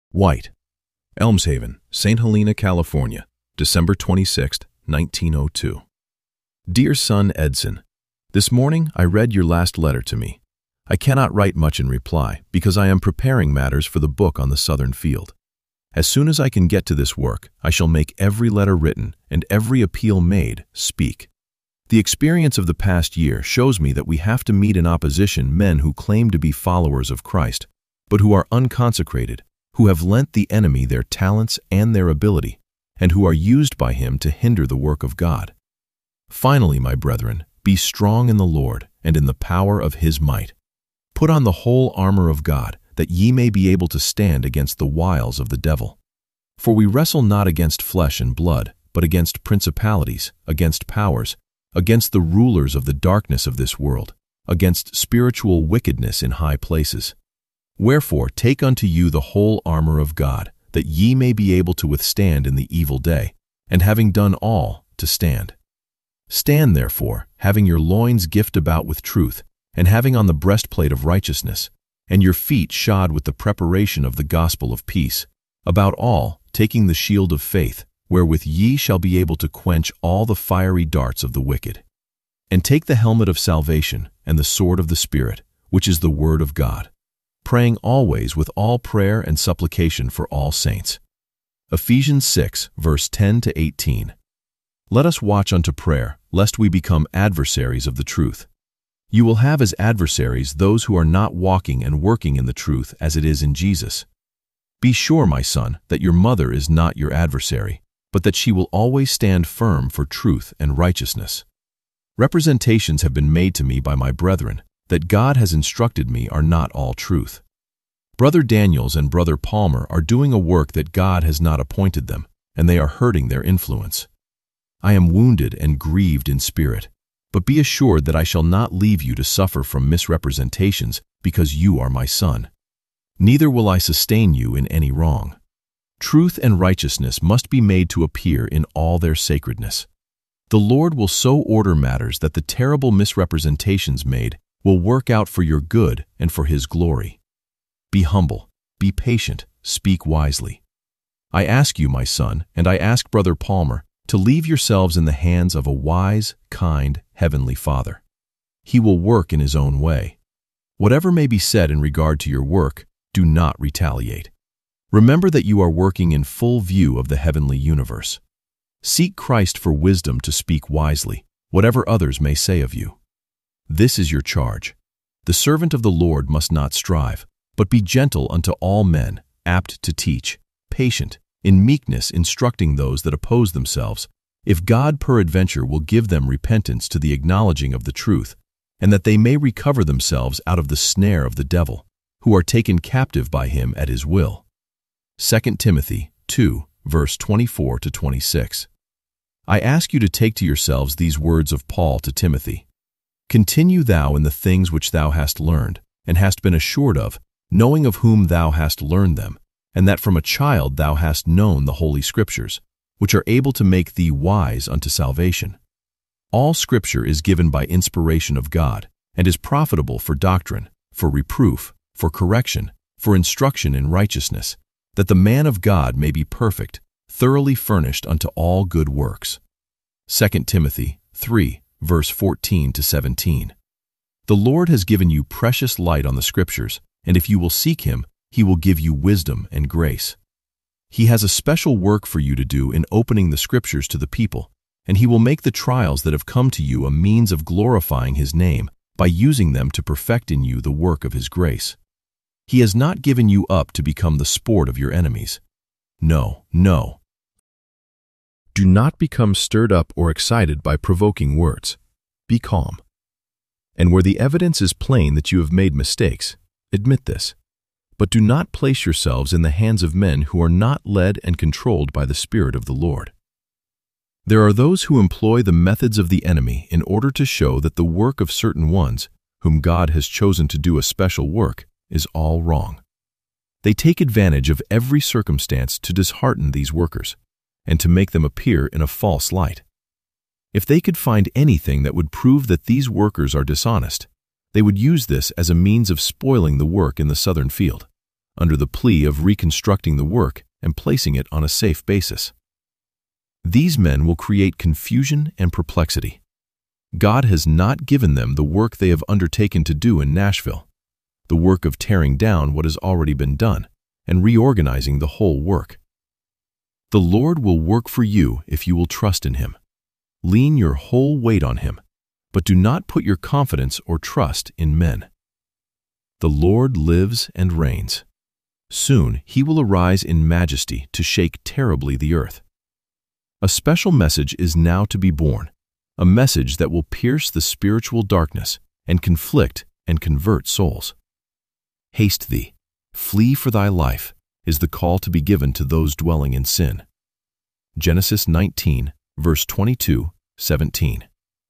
White, Elmshaven, St. Helena, California, December 26, 1902. Dear son Edson, this morning I read your last letter to me. I cannot write much in reply because I am preparing matters for the book on the Southern Field. As soon as I can get to this work, I shall make every letter written and every appeal made speak. The experience of the past year shows me that we have to meet in opposition men who claim to be followers of Christ, but who are unconsecrated, who have lent the enemy their talents and their ability, and who are used by him to hinder the work of God. Finally, my brethren, be strong in the Lord and in the power of his might. Put on the whole armor of God, that ye may be able to stand against the wiles of the devil. For we wrestle not against flesh and blood, but against principalities, against powers, against the rulers of the darkness of this world, against spiritual wickedness in high places. Wherefore take unto you the whole armor of God, that ye may be able to withstand in the evil day, and having done all, to stand. Stand therefore, having your loins girt about with truth, and having on the breastplate of righteousness, and your feet shod with the preparation of the gospel of peace, about all, taking the shield of faith, wherewith ye shall be able to quench all the fiery darts of the wicked. And take the helmet of salvation, and the sword of the Spirit, which is the word of God, praying always with all prayer and supplication for all saints. Ephesians 6, verse 10 to 18. Let us watch unto prayer, lest we become adversaries of the truth. You will have as adversaries those who are not walking and working in the truth as it is in Jesus. Be sure, my son, that your mother is not your adversary, but that she will always stand firm for truth and righteousness. Representations have been made to me by my brethren that God has instructed me are not all truth. Brother Daniels and Brother Palmer are doing a work that God has not appointed them, and they are hurting their influence. I am wounded and grieved in spirit, but be assured that I shall not leave you to suffer from misrepresentations because you are my son. Neither will I sustain you in any wrong. Truth and righteousness must be made to appear in all their sacredness. The Lord will so order matters that the terrible misrepresentations made will work out for your good and for his glory. Be humble, be patient, speak wisely. I ask you, my son, and I ask Brother Palmer, to leave yourselves in the hands of a wise, kind, heavenly Father. He will work in his own way. Whatever may be said in regard to your work, do not retaliate. Remember that you are working in full view of the heavenly universe. Seek Christ for wisdom to speak wisely, whatever others may say of you. This is your charge. The servant of the Lord must not strive, but be gentle unto all men, apt to teach, patient, in meekness instructing those that oppose themselves, if God peradventure will give them repentance to the acknowledging of the truth, and that they may recover themselves out of the snare of the devil, who are taken captive by him at his will. 2 Timothy 2, verse 24 to 26. I ask you to take to yourselves these words of Paul to Timothy. Continue thou in the things which thou hast learned, and hast been assured of, knowing of whom thou hast learned them, and that from a child thou hast known the Holy Scriptures, which are able to make thee wise unto salvation. All Scripture is given by inspiration of God, and is profitable for doctrine, for reproof, for correction, for instruction in righteousness, that the man of God may be perfect, thoroughly furnished unto all good works. 2 Timothy 3, verse 14 to 17. The Lord has given you precious light on the Scriptures, and if you will seek him, he will give you wisdom and grace. He has a special work for you to do in opening the Scriptures to the people, and he will make the trials that have come to you a means of glorifying his name by using them to perfect in you the work of his grace. He has not given you up to become the sport of your enemies. No, no. Do not become stirred up or excited by provoking words. Be calm. And where the evidence is plain that you have made mistakes, admit this. But do not place yourselves in the hands of men who are not led and controlled by the Spirit of the Lord. There are those who employ the methods of the enemy in order to show that the work of certain ones, whom God has chosen to do a special work, is all wrong. They take advantage of every circumstance to dishearten these workers, and to make them appear in a false light. If they could find anything that would prove that these workers are dishonest, they would use this as a means of spoiling the work in the Southern Field, under the plea of reconstructing the work and placing it on a safe basis. These men will create confusion and perplexity. God has not given them the work they have undertaken to do in Nashville, the work of tearing down what has already been done and reorganizing the whole work. The Lord will work for you if you will trust in Him. Lean your whole weight on Him, but do not put your confidence or trust in men. The Lord lives and reigns. Soon He will arise in majesty to shake terribly the earth. A special message is now to be born, a message that will pierce the spiritual darkness and conflict and convert souls. Haste thee, flee for thy life, is the call to be given to those dwelling in sin. Genesis 19, verse 22-17.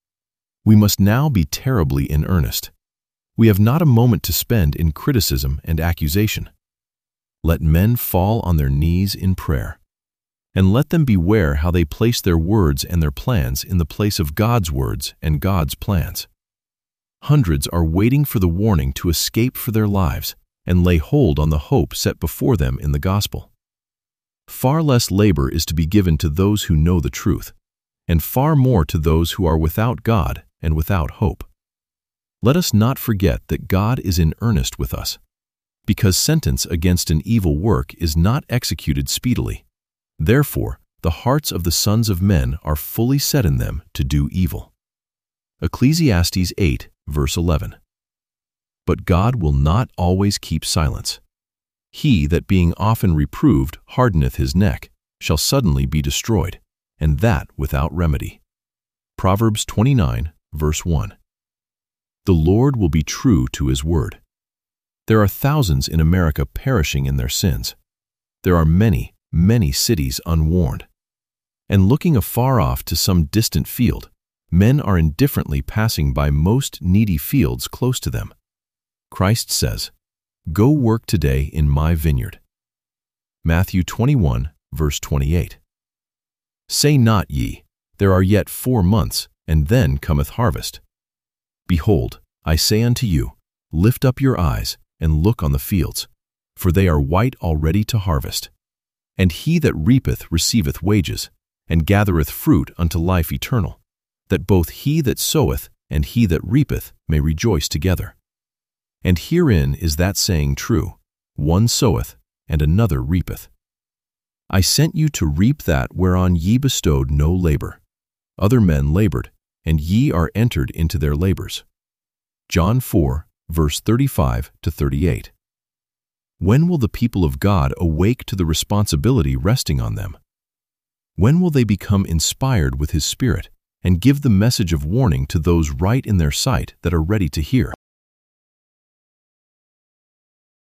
We must now be terribly in earnest. We have not a moment to spend in criticism and accusation. Let men fall on their knees in prayer, and let them beware how they place their words and their plans in the place of God's words and God's plans. Hundreds are waiting for the warning to escape for their lives and lay hold on the hope set before them in the gospel. Far less labor is to be given to those who know the truth, and far more to those who are without God and without hope. Let us not forget that God is in earnest with us, because sentence against an evil work is not executed speedily. Therefore, the hearts of the sons of men are fully set in them to do evil. Ecclesiastes 8, verse 11. But God will not always keep silence. He that being often reproved hardeneth his neck shall suddenly be destroyed, and that without remedy. Proverbs 29, verse 1. The Lord will be true to His word. There are thousands in America perishing in their sins. There are many, many cities unwarned. And looking afar off to some distant field, men are indifferently passing by most needy fields close to them. Christ says, "Go work today in my vineyard." Matthew 21, verse 28. Say not ye, There are yet 4 months, and then cometh harvest. Behold, I say unto you, lift up your eyes, and look on the fields, for they are white already to harvest. And he that reapeth receiveth wages, and gathereth fruit unto life eternal, that both he that soweth and he that reapeth may rejoice together. And herein is that saying true, one soweth, and another reapeth. I sent you to reap that whereon ye bestowed no labor. Other men labored, and ye are entered into their labors. John 4, verse 35-38. When will the people of God awake to the responsibility resting on them? When will they become inspired with His Spirit and give the message of warning to those right in their sight that are ready to hear?